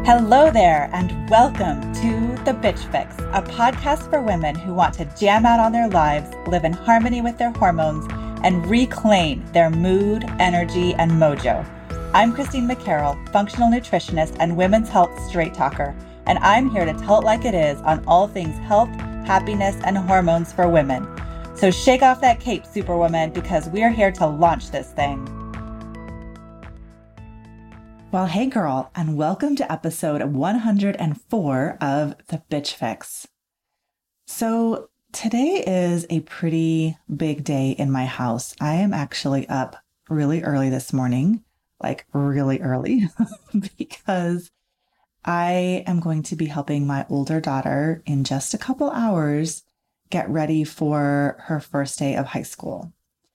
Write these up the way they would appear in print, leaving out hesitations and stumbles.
Hello there, and welcome to The Bitch Fix, a podcast for women who want to jam out on their lives, live in harmony with their hormones, and reclaim their mood, energy, and mojo. I'm Christine McCarroll, functional nutritionist and women's health straight talker, and I'm here to tell it like it is on all things health, happiness, and hormones for women. So shake off that cape, Superwoman, because we're here to launch this thing. Well, hey girl, and welcome to episode 104 of The Bitch Fix. So today is a pretty big day in my house. I am actually up really early this morning, like really early, because I am going to be helping my older daughter in just a couple hours get ready for her first day of high school.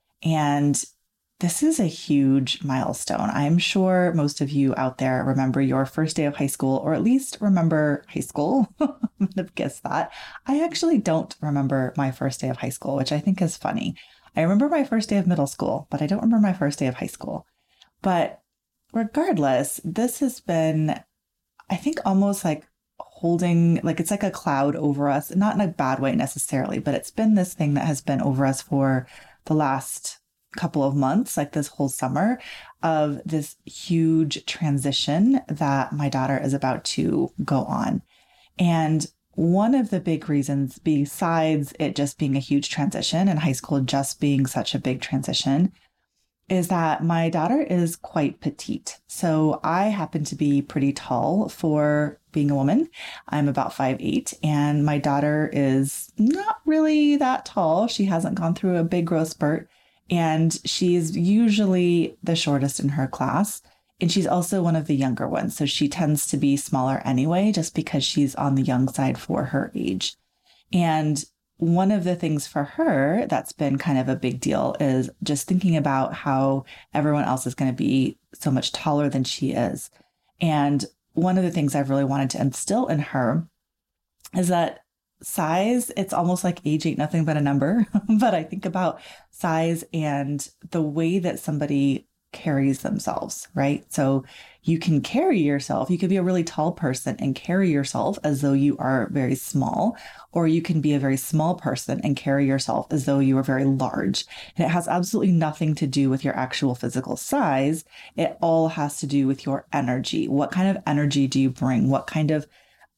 And this is a huge milestone. I'm sure most of you out there remember your first day of high school, or at least remember high school. I would have guessed that. I actually don't remember my first day of high school, which I think is funny. I remember my first day of middle school, but I don't remember my first day of high school. But regardless, this has been, I think, almost like holding, like it's like a cloud over us, not in a bad way necessarily, but it's been this thing that has been over us for the last couple of months, like this whole summer, of this huge transition that my daughter is about to go on. And one of the big reasons, besides it just being a huge transition and high school just being such a big transition, is that my daughter is quite petite. So I happen to be pretty tall for being a woman. I'm about 5'8", and my daughter is not really that tall. She hasn't gone through a big growth spurt. And she's usually the shortest in her class. And she's also one of the younger ones. So she tends to be smaller anyway, just because she's on the young side for her age. And one of the things for her that's been kind of a big deal is just thinking about how everyone else is going to be so much taller than she is. And one of the things I've really wanted to instill in her is that size, it's almost like age ain't nothing but a number. But I think about size and the way that somebody carries themselves, right? So you can carry yourself. You could be a really tall person and carry yourself as though you are very small, or you can be a very small person and carry yourself as though you are very large. And it has absolutely nothing to do with your actual physical size. It all has to do with your energy. What kind of energy do you bring? What kind of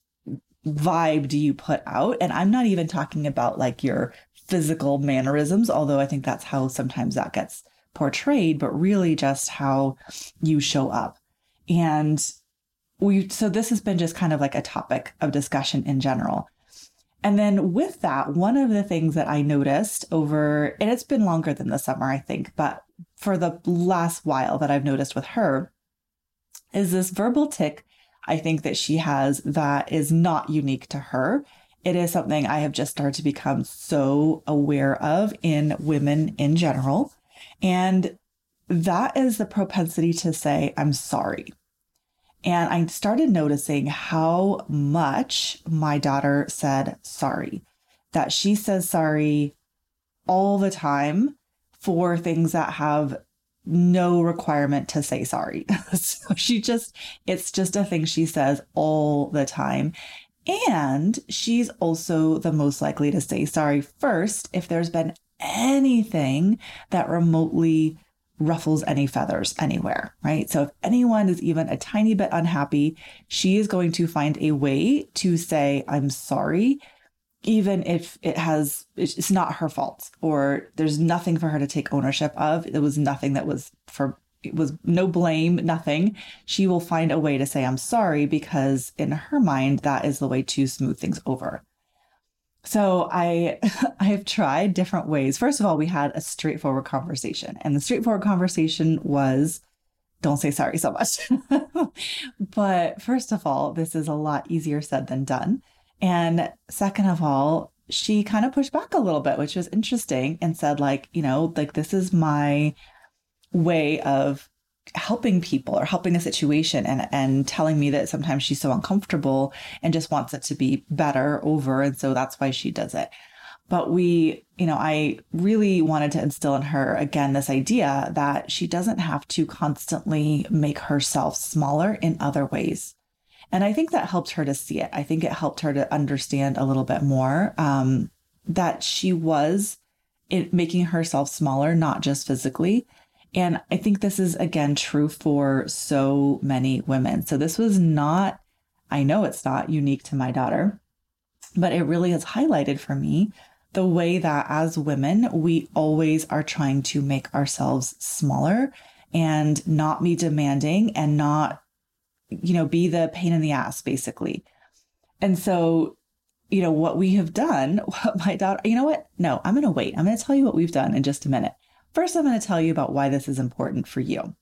vibe do you put out? And I'm not even talking about like your physical mannerisms, although I think that's how sometimes that gets portrayed, but really just how you show up. And so this has been just kind of like a topic of discussion in general. And then with that, one of the things that I noticed over, and it's been longer than the summer, I think, but for the last while that I've noticed with her, is this verbal tick I think that she has that is not unique to her. It is something I have just started to become so aware of in women in general. And that is the propensity to say, I'm sorry. And I started noticing how much my daughter said sorry, that she says sorry all the time for things that have no requirement to say sorry. So it's just a thing she says all the time. And she's also the most likely to say sorry first if there's been anything that remotely ruffles any feathers anywhere, right? So if anyone is even a tiny bit unhappy, she is going to find a way to say, I'm sorry, even if it's not her fault, or there's nothing for her to take ownership of. It was nothing it was no blame, nothing. She will find a way to say, I'm sorry, because in her mind, that is the way to smooth things over. So I have tried different ways. First of all, we had a straightforward conversation, and the straightforward conversation was, don't say sorry so much. But first of all, this is a lot easier said than done. And second of all, she kind of pushed back a little bit, which was interesting, and said like, this is my way of helping people or helping a situation, and telling me that sometimes she's so uncomfortable and just wants it to be better over. And so that's why she does it. But I really wanted to instill in her, again, this idea that she doesn't have to constantly make herself smaller in other ways. And I think that helped her to see it. I think it helped her to understand a little bit more that she was making herself smaller, not just physically. And I think this is, again, true for so many women. So this was not, I know it's not unique to my daughter, but it really has highlighted for me the way that as women, we always are trying to make ourselves smaller and not be demanding and not, be the pain in the ass, basically. And so, what we have done, what my daughter, No, I'm going to wait. I'm going to tell you what we've done in just a minute. First, I'm going to tell you about why this is important for you.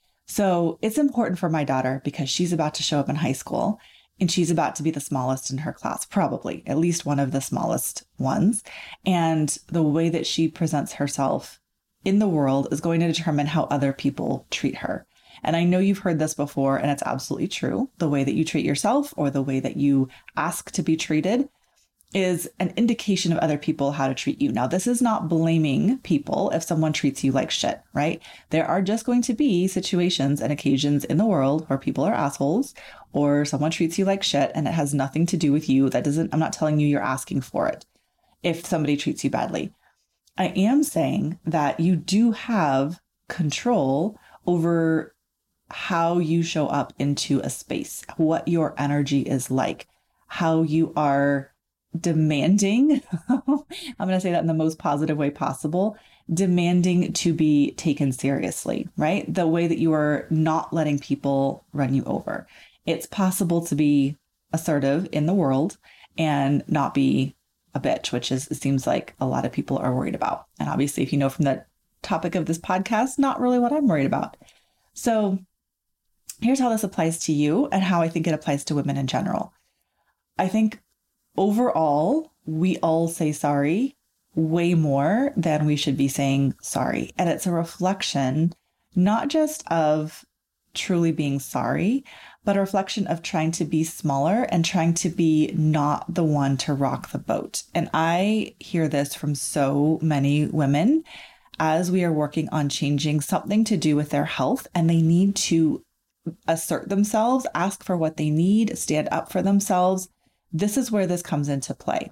So it's important for my daughter because she's about to show up in high school and she's about to be the smallest in her class, probably at least one of the smallest ones. And the way that she presents herself in the world is going to determine how other people treat her. And I know you've heard this before, and it's absolutely true. The way that you treat yourself or the way that you ask to be treated is an indication of other people how to treat you. Now, this is not blaming people if someone treats you like shit, right? There are just going to be situations and occasions in the world where people are assholes or someone treats you like shit and it has nothing to do with you. I'm not telling you you're asking for it if somebody treats you badly. I am saying that you do have control over how you show up into a space, what your energy is like, how you are demanding, I'm going to say that in the most positive way possible, demanding to be taken seriously, right? The way that you are not letting people run you over. It's possible to be assertive in the world and not be a bitch, which it seems like a lot of people are worried about. And obviously, if you know from the topic of this podcast, not really what I'm worried about. So here's how this applies to you and how I think it applies to women in general. I think overall, we all say sorry way more than we should be saying sorry. And it's a reflection, not just of truly being sorry, but a reflection of trying to be smaller and trying to be not the one to rock the boat. And I hear this from so many women as we are working on changing something to do with their health, and they need to assert themselves, ask for what they need, stand up for themselves. This is where this comes into play.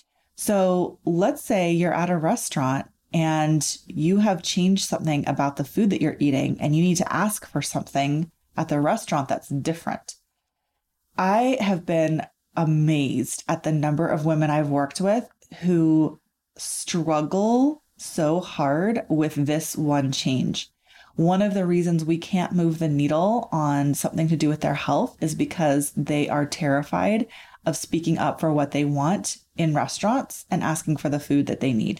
So let's say you're at a restaurant and you have changed something about the food that you're eating and you need to ask for something at the restaurant that's different. I have been amazed at the number of women I've worked with who struggle so hard with this one change. One of the reasons we can't move the needle on something to do with their health is because they are terrified of speaking up for what they want in restaurants and asking for the food that they need.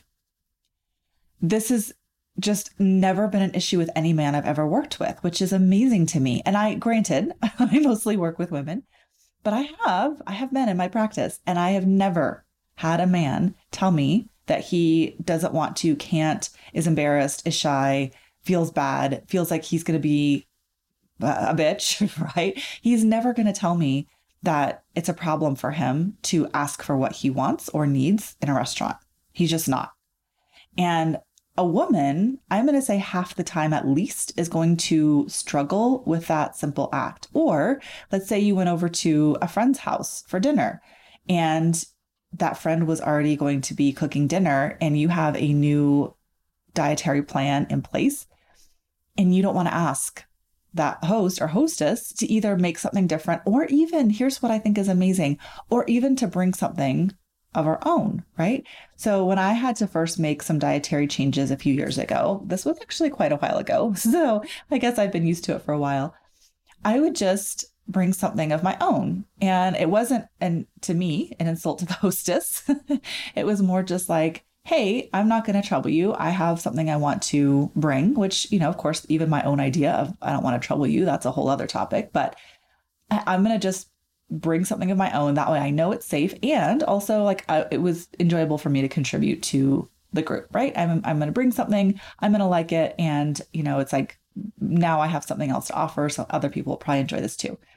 This has just never been an issue with any man I've ever worked with, which is amazing to me. And I mostly work with women, but I have men in my practice, and I have never had a man tell me that he doesn't want to, can't, is embarrassed, is shy, feels bad, feels like he's going to be a bitch, right? He's never going to tell me that it's a problem for him to ask for what he wants or needs in a restaurant. He's just not. And a woman, I'm going to say half the time at least, is going to struggle with that simple act. Or let's say you went over to a friend's house for dinner and that friend was already going to be cooking dinner and you have a new dietary plan in place and you don't want to ask that host or hostess to either make something different or even, here's what I think is amazing, or even to bring something of our own, right? So when I had to first make some dietary changes a few years ago, this was actually quite a while ago, so I guess I've been used to it for a while, I would just bring something of my own. And it wasn't, to me, an insult to the hostess. It was more just like, hey, I'm not going to trouble you. I have something I want to bring, which, of course, even my own idea of I don't want to trouble you, that's a whole other topic, but I'm going to just bring something of my own. That way I know it's safe. And also it was enjoyable for me to contribute to the group, right? I'm going to bring something, I'm going to like it. And, it's like, now I have something else to offer. So other people will probably enjoy this too.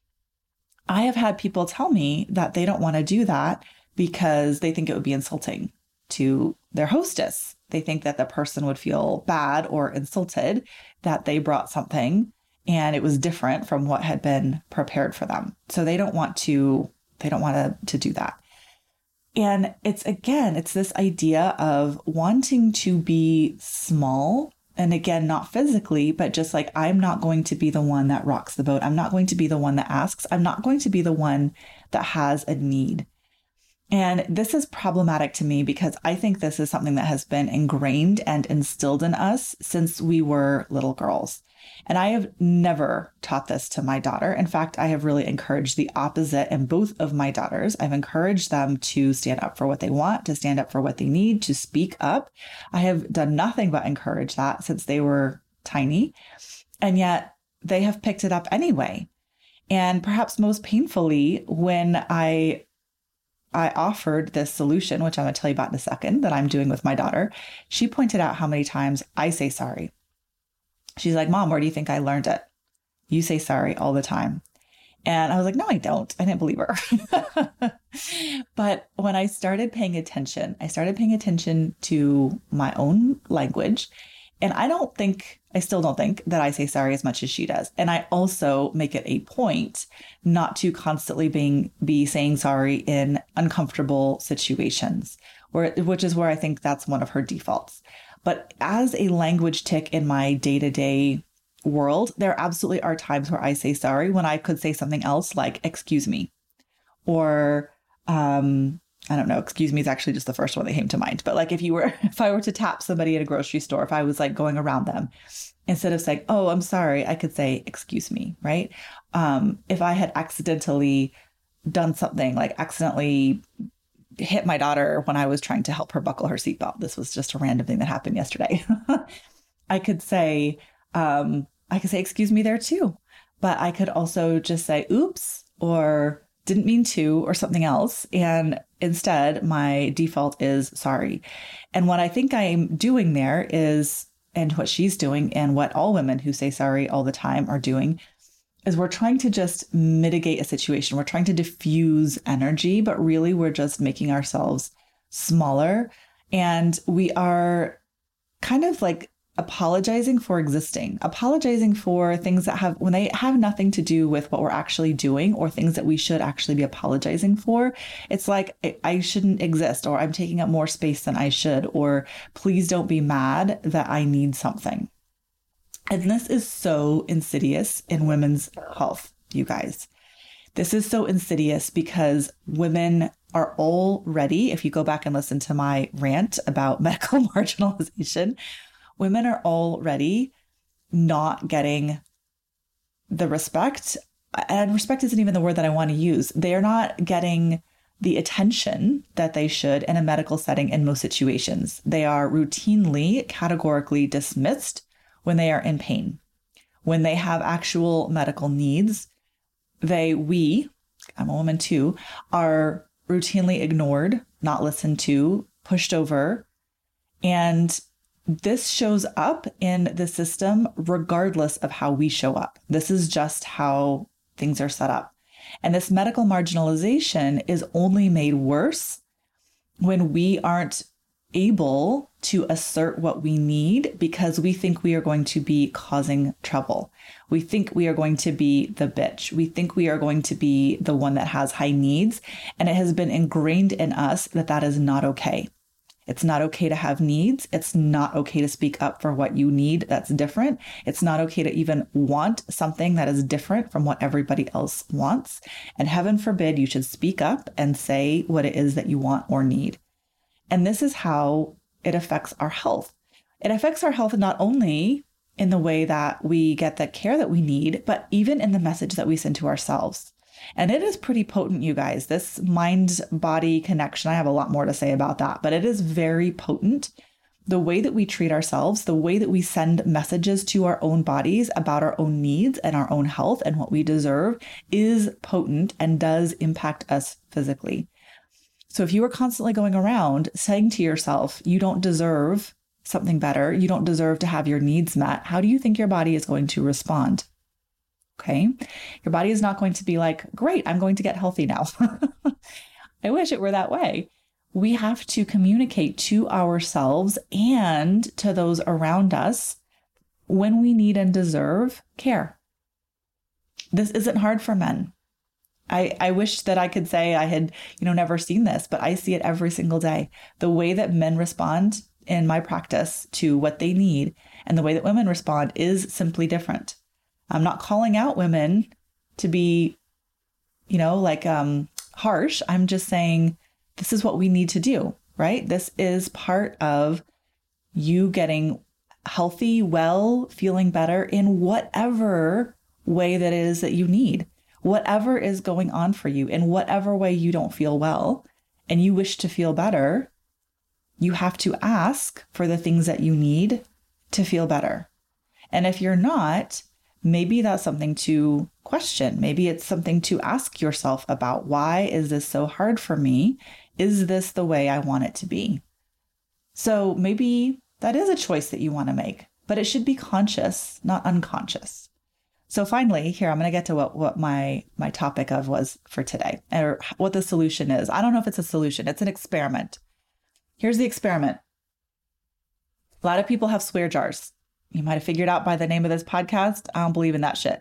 I have had people tell me that they don't want to do that because they think it would be insulting to their hostess. They think that the person would feel bad or insulted that they brought something and it was different from what had been prepared for them. So they don't want to do that. And it's this idea of wanting to be small. And again, not physically, but just like, I'm not going to be the one that rocks the boat. I'm not going to be the one that asks. I'm not going to be the one that has a need. And this is problematic to me because I think this is something that has been ingrained and instilled in us since we were little girls. And I have never taught this to my daughter. In fact, I have really encouraged the opposite in both of my daughters. I've encouraged them to stand up for what they want, to stand up for what they need, to speak up. I have done nothing but encourage that since they were tiny. And yet they have picked it up anyway. And perhaps most painfully, when I offered this solution, which I'm going to tell you about in a second, that I'm doing with my daughter, she pointed out how many times I say sorry. She's like, Mom, where do you think I learned it? You say sorry all the time. And I was like, no, I don't. I didn't believe her. But when I started paying attention to my own language. And I still don't think that I say sorry as much as she does. And I also make it a point not to constantly be saying sorry in uncomfortable situations, which is where I think that's one of her defaults. But as a language tick in my day-to-day world, there absolutely are times where I say sorry when I could say something else like, excuse me, or, I don't know, excuse me is actually just the first one that came to mind. But like if I were to tap somebody at a grocery store, if I was like going around them, instead of saying, oh, I'm sorry, I could say, excuse me, right? If I had accidentally done something, like accidentally hit my daughter when I was trying to help her buckle her seatbelt. This was just a random thing that happened yesterday. I could say, excuse me there too. But I could also just say, oops, or didn't mean to, or something else. And instead, my default is sorry. And what I think I'm doing there is, and what she's doing, and what all women who say sorry all the time are doing, is we're trying to just mitigate a situation. We're trying to diffuse energy, but really we're just making ourselves smaller. And we are kind of like apologizing for existing, apologizing for things that when they have nothing to do with what we're actually doing or things that we should actually be apologizing for. It's like, I shouldn't exist, or I'm taking up more space than I should, or please don't be mad that I need something. And this is so insidious in women's health, you guys. This is so insidious because women are already, if you go back and listen to my rant about medical marginalization, women are already not getting the respect, and respect isn't even the word that I want to use. They are not getting the attention that they should in a medical setting in most situations. They are routinely, categorically dismissed when they are in pain. When they have actual medical needs, I'm a woman too, are routinely ignored, not listened to, pushed over. And this shows up in the system regardless of how we show up. This is just how things are set up. And this medical marginalization is only made worse when we aren't able to assert what we need because we think we are going to be causing trouble. We think we are going to be the bitch. We think we are going to be the one that has high needs. And it has been ingrained in us that that is not okay. It's not okay to have needs. It's not okay to speak up for what you need that's different. It's not okay to even want something that is different from what everybody else wants. And heaven forbid you should speak up and say what it is that you want or need. And this is how it affects our health. It affects our health not only in the way that we get the care that we need, but even in the message that we send to ourselves. And it is pretty potent, you guys. This mind-body connection, I have a lot more to say about that, but it is very potent. The way that we treat ourselves, the way that we send messages to our own bodies about our own needs and our own health and what we deserve is potent and does impact us physically. So if you are constantly going around saying to yourself, you don't deserve something better, you don't deserve to have your needs met, how do you think your body is going to respond? Okay. Your body is not going to be like, great, I'm going to get healthy now. I wish it were that way. We have to communicate to ourselves and to those around us when we need and deserve care. This isn't hard for men. I wish that I could say I had, never seen this, but I see it every single day. The way that men respond in my practice to what they need and the way that women respond is simply different. I'm not calling out women to be, harsh. I'm just saying this is what we need to do, right? This is part of you getting healthy, well, feeling better in whatever way that is that you need. Whatever is going on for you, in whatever way you don't feel well and you wish to feel better, you have to ask for the things that you need to feel better. And if you're not, maybe that's something to question. Maybe it's something to ask yourself about. Why is this so hard for me? Is this the way I want it to be? So maybe that is a choice that you want to make, but it should be conscious, not unconscious. So finally, here, I'm going to get to what my topic of was for today, or what the solution is. I don't know if it's a solution. It's an experiment. Here's the experiment. A lot of people have swear jars. You might have figured out by the name of this podcast, I don't believe in that shit.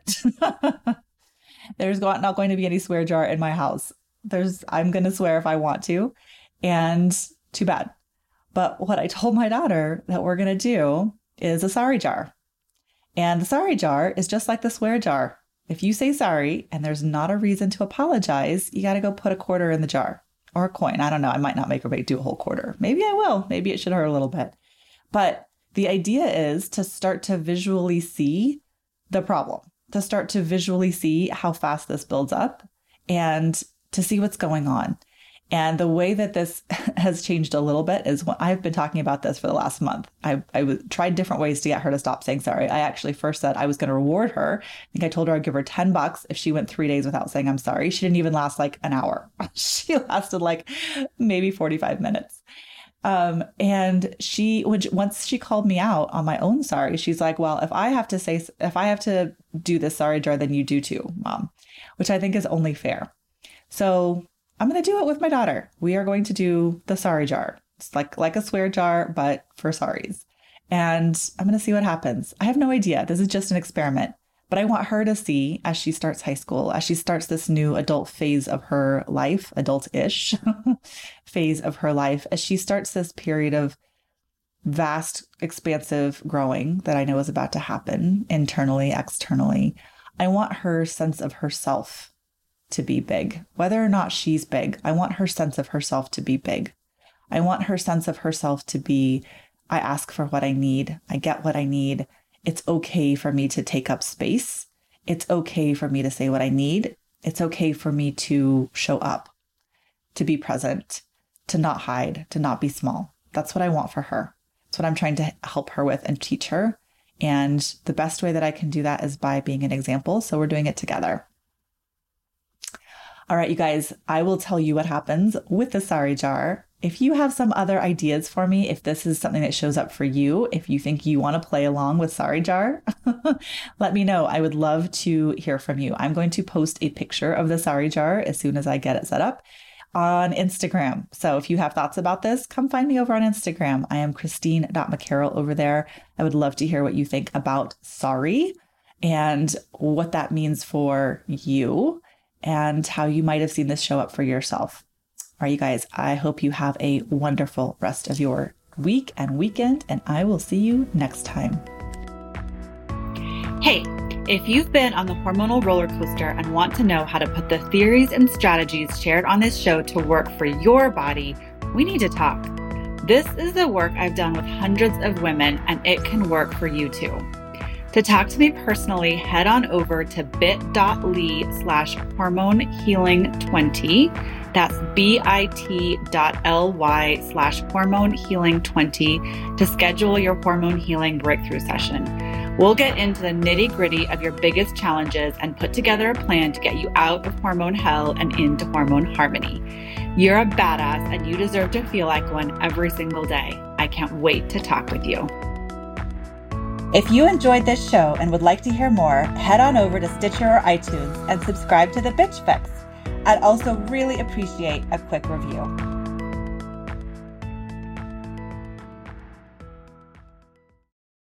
There's not going to be any swear jar in my house. I'm going to swear if I want to, and too bad. But what I told my daughter that we're going to do is a sorry jar. And the sorry jar is just like the swear jar. If you say sorry and there's not a reason to apologize, you got to go put a quarter in the jar or a coin. I don't know. I might not make her do a whole quarter. Maybe I will. Maybe it should hurt a little bit. But the idea is to start to visually see the problem, to start to visually see how fast this builds up and to see what's going on. And the way that this has changed a little bit is when I've been talking about this for the last month. I tried different ways to get her to stop saying sorry. I actually first said I was going to reward her. I think I told her I'd give her $10 if she went 3 days without saying I'm sorry. She didn't even last like an hour. She lasted like maybe 45 minutes. And once she called me out on my own sorry, she's like, well, if I have to do this sorry jar, then you do too, Mom, which I think is only fair. So I'm going to do it with my daughter. We are going to do the sorry jar. It's like a swear jar, but for sorries. And I'm going to see what happens. I have no idea. This is just an experiment, but I want her to see as she starts high school, as she starts this new adult phase of her life, adult-ish phase of her life, as she starts this period of vast, expansive growing that I know is about to happen internally, externally. I want her sense of herself to be big. Whether or not she's big, I want her sense of herself to be big. I want her sense of herself to be, I ask for what I need. I get what I need. It's okay for me to take up space. It's okay for me to say what I need. It's okay for me to show up, to be present, to not hide, to not be small. That's what I want for her. That's what I'm trying to help her with and teach her. And the best way that I can do that is by being an example. So we're doing it together. All right, you guys, I will tell you what happens with the sorry jar. If you have some other ideas for me, if this is something that shows up for you, if you think you want to play along with sorry jar, let me know. I would love to hear from you. I'm going to post a picture of the sorry jar as soon as I get it set up on Instagram. So if you have thoughts about this, come find me over on Instagram. I am Christine.McCarroll over there. I would love to hear what you think about sorry and what that means for you, and how you might have seen this show up for yourself. All right, you guys, I hope you have a wonderful rest of your week and weekend, and I will see you next time. Hey, if you've been on the hormonal roller coaster and want to know how to put the theories and strategies shared on this show to work for your body, we need to talk. This is the work I've done with hundreds of women, and it can work for you too. To talk to me personally, head on over to bit.ly/hormonehealing20. That's bit.ly/hormonehealing20 to schedule your hormone healing breakthrough session. We'll get into the nitty-gritty of your biggest challenges and put together a plan to get you out of hormone hell and into hormone harmony. You're a badass and you deserve to feel like one every single day. I can't wait to talk with you. If you enjoyed this show and would like to hear more, head on over to Stitcher or iTunes and subscribe to The Bitch Fix. I'd also really appreciate a quick review.